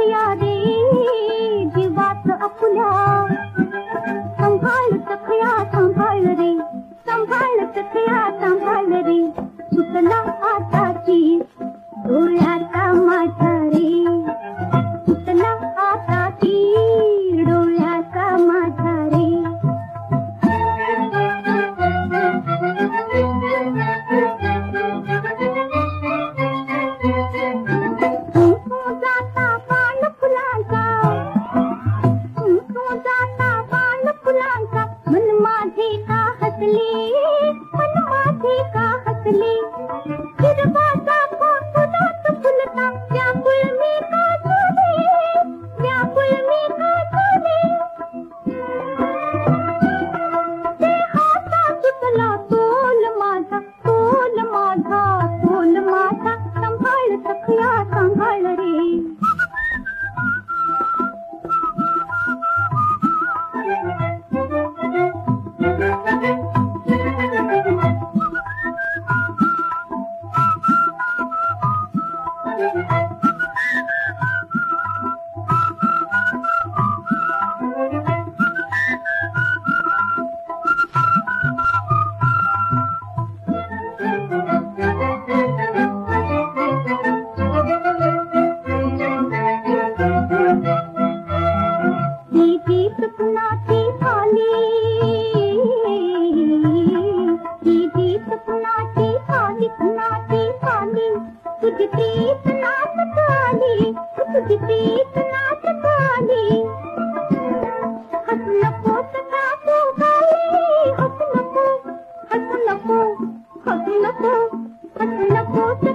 सखया रे जीवात आपुल्या, सांभाळ सखया सांभाळ रे, सांभाळ सखया सांभाळ रे, सुटला आताची डोळ्याचा माझा रे, सुटला आताची डोळ्याचा माझा रे. जाता बाळ फुलांचा, जाता बाळ फुलांचा, मन माझे का हसले, मन माझे का हसले, हिरवाचा फुलात फुलता व्याकुळ मी का झाले, व्याकुळ मी का झाले, ते हाता सुटला तोल माझा, तोल माझा, तोल माझा, सांभाळ सखया सांभाळ रे. सपनाची थाली, सपनाची थाली, सपनाची थाली, तुझी तीच नाचत आली, तुझी तीच नाचत आली. हसू नको सखा तू गाली, हसू नको, हसू नको, हसू नको, हसू नको.